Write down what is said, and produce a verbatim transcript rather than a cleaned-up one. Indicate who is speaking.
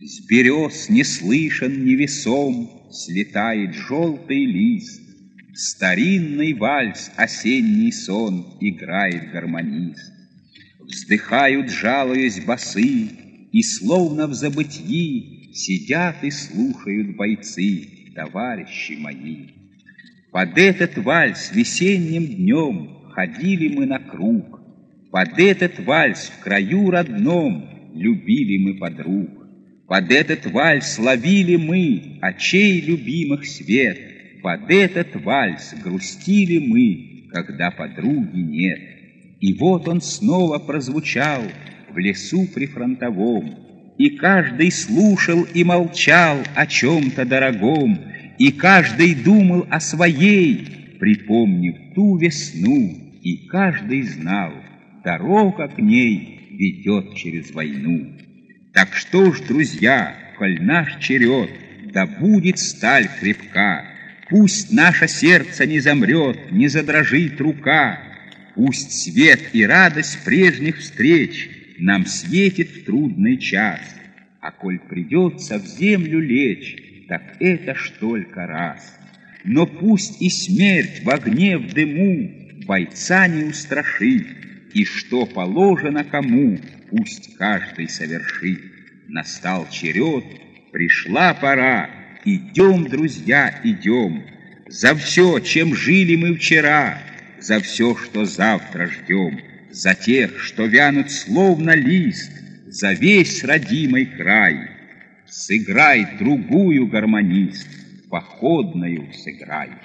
Speaker 1: С берез не слышен, невесом слетает желтый лист. Старинный вальс, осенний сон играет гармонист. Вздыхают, жалуясь, басы, и словно в забытьи сидят и слушают бойцы, товарищи мои. Под этот вальс весенним днем ходили мы на круг. Под этот вальс в краю родном любили мы подруг. Под этот вальс ловили мы очей любимых свет. Под этот вальс грустили мы, когда подруги нет. И вот он снова прозвучал в лесу прифронтовом, и каждый слушал и молчал о чем-то дорогом, и каждый думал о своей, припомнив ту весну, и каждый знал, дорога к ней ведет через войну. Так что ж, друзья, коль наш черед, да будет сталь крепка, пусть наше сердце не замрет, не задрожит рука, пусть свет и радость прежних встреч нам светит в трудный час, а коль придется в землю лечь, так это ж только раз. Но пусть и смерть в огне, в дыму бойца не устрашит, и что положено кому, пусть каждый совершит. Настал черед, пришла пора, идем, друзья, идем, за все, чем жили мы вчера, за все, что завтра ждем, за тех, что вянут словно лист, за весь родимый край. Сыграй другую, гармонист, походную сыграй.